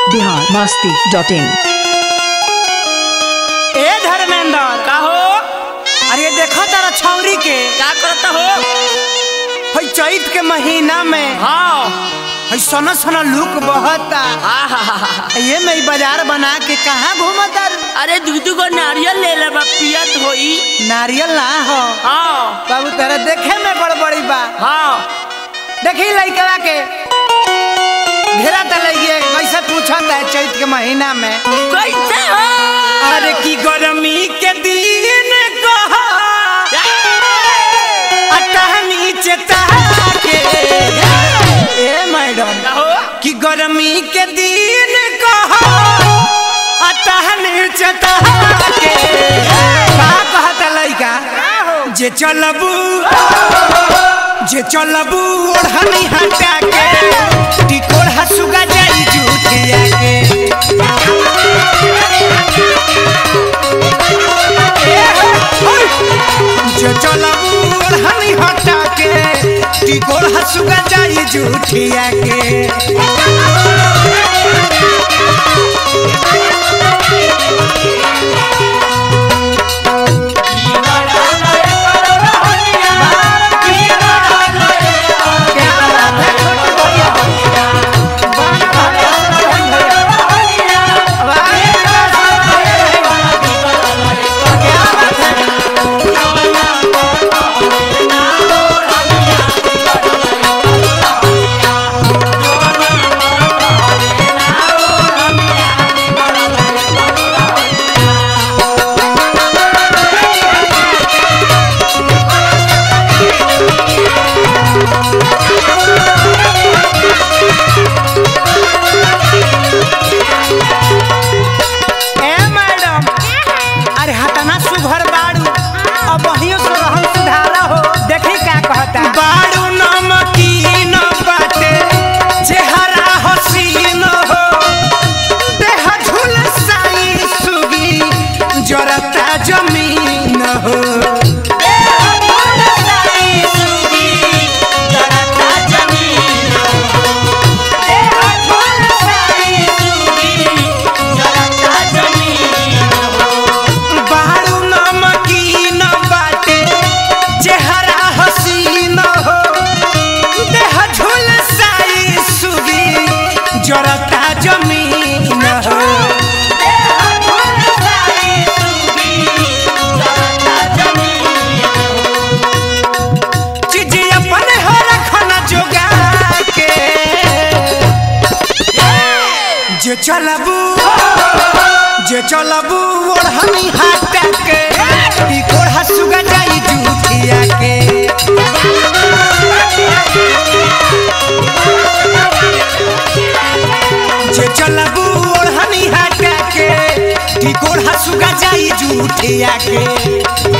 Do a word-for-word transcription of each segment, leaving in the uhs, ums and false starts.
Bihar Masti dot in. ए धर्मेंद्र का हो? अरे देखो तारा छौरी के क्या करता हो? हई चैत के महीना में हाँ हई सोना सोना लुक बहता। हाँ हाँ हाँ हाँ। ये मैं बाजार बना के कहाँ घूमता? अरे दूधू को नारियल ले ले बा, पियत होई। नारियल ना हो हाँ बाबू, तेरा देखे में गड़बड़ी बा। हाँ देखी लइकवा के घेरा तलइए कैसे पूछता है चैत के महीना में कैसे हो? अरे की गर्मी के दिन कहा अटहनी चेताके। ए मैडम का हो? कि गर्मी के दिन कहा अटहनी चेताके। का कहता लइका जे चलबू जे चलबू ओढ़नी हटा के टिकोड़ हसुगा जाई जूठिया के। जे चलबू ओढ़नी हटा के टिकोड़ हसुगा जाई जूठिया के। जे चलबू जे चलबू ओढ़नी हटा के टिकोड़ हसुगा जाई जूठिया के। जे चलबू ओढ़नी हटा के टिकोड़ हसुगा जाई जूठिया के।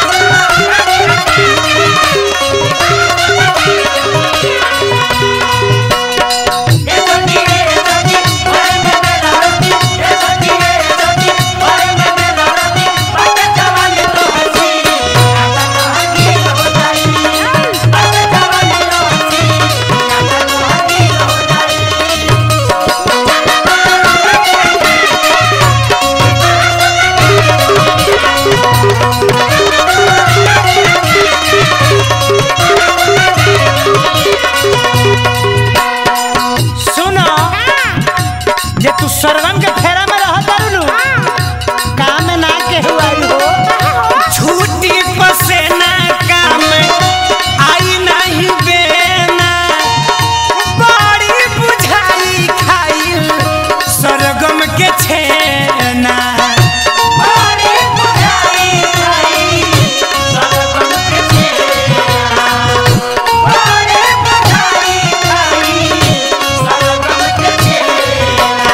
सरवन के फेरा में रह करू काम में ना के हुआई हो छुट्टी पसेना काम आई नहीं बेना बड़ी बुझाई खाई सरगम के छेना। बड़ी बुझाई खाई सरगम के छेना। बड़ी बुझाई खाई सरगम के छेना।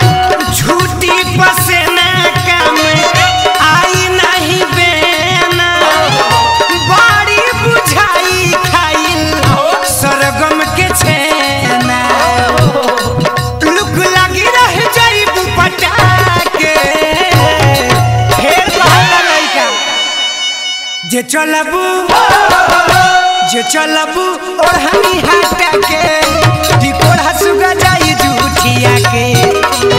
पसेना काम आई नहीं बेना बड़ी बुझाई खाइल सरगम के छेना। लुक लगी रह जाई बुपटा के फेर कहला लइका जे चलबू जे चलबू ओढ़नी हटा के टिकोड़ हसुगा जाई जूठिया के।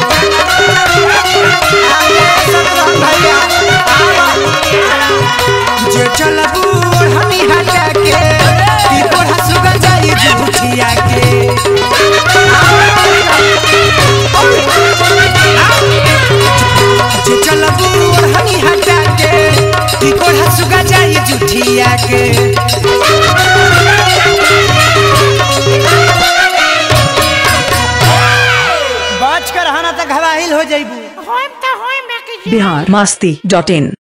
बिहार मस्ती डॉट इन।